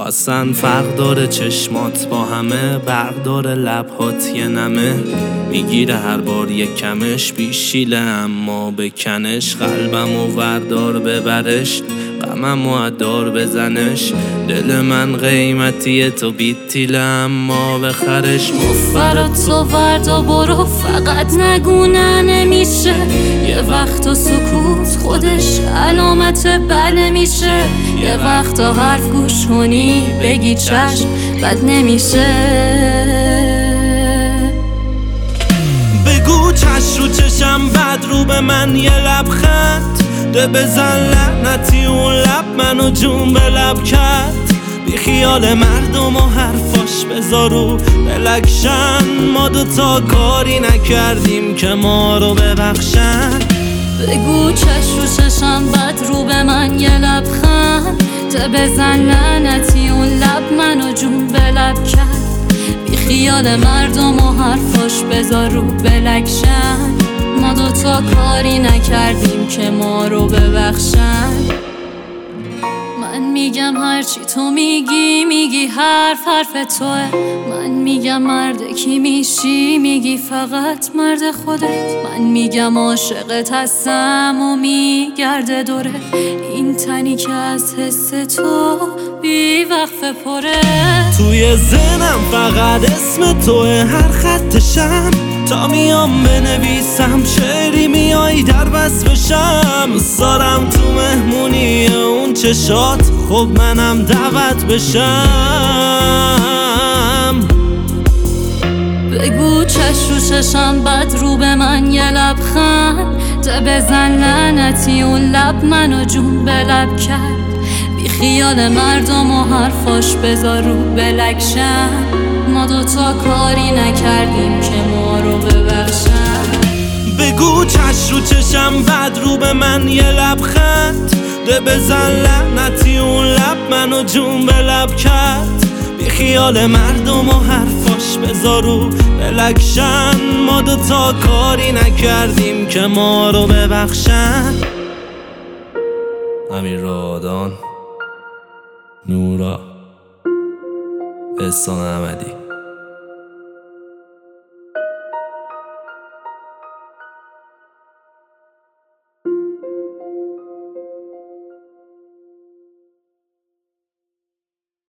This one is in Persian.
اصلا فرق داره چشمات با همه، برق داره لبهات یه نمه، میگیره هر بار یک کمش، بیشیله اما بکنش، قلبمو وردار ببرش، غممو ادار بزنش، دل من قیمتیه تو بیتیله اما بخرش. مفرات تو وردا برو، فقط نگونه نمیشه، یه وقتا سکوت خودش علامت بله میشه، یه وقتا حرف گوش کنی بگی چشم بد نمیشه. بگو چش رو چشم بد رو به من یه لبخند ده، بزن لعنتی اون لب منو جون به لب کرد، بی خیال مردم و حرفاش بذارو بلکشن، ما دوتا کاری نکردیم که ما رو ببخشن. بگو چش رو چشم بد رو به من یه لبخند ده، بزن لعنتی اون لب منو جون به لب کرد، بی خیال مردم و حرفاش بذارو بلکشن، ما دوتا کاری نکردیم که ما رو ببخشن. من میگم هرچی تو میگی حرف توه، من میگم مرد کی میشی میگی فقط مرد خودت، من میگم عاشقت هستم و میگرده دوره، این تنی که از حس تو بی وقفه پره. توی ذهنم فقط اسم توه هر خطشم، تا میام بنویسم شعری میای در بس بشم، سارم تو مهمونی اون چشات خب منم دعوت بشم. بگو چش رو چشم بد رو به من یه لبخند ده، بزن لعنتی اون لب منو جون به لب کرد، بی خیال مردم و حرفاش بذارو بلکشن، ما دوتا کاری نکردیم که ما رو ببخشن. بگو چش رو چشم بد رو به من یه لبخند ده، بزن لعنتی اون لب منو جون به لب کرد، بی خیال مردم و حرفاش بذارو بلکشن، ما دوتا کاری نکردیم که ما رو ببخشن. امیر رادان، نورا، احسان احمدی.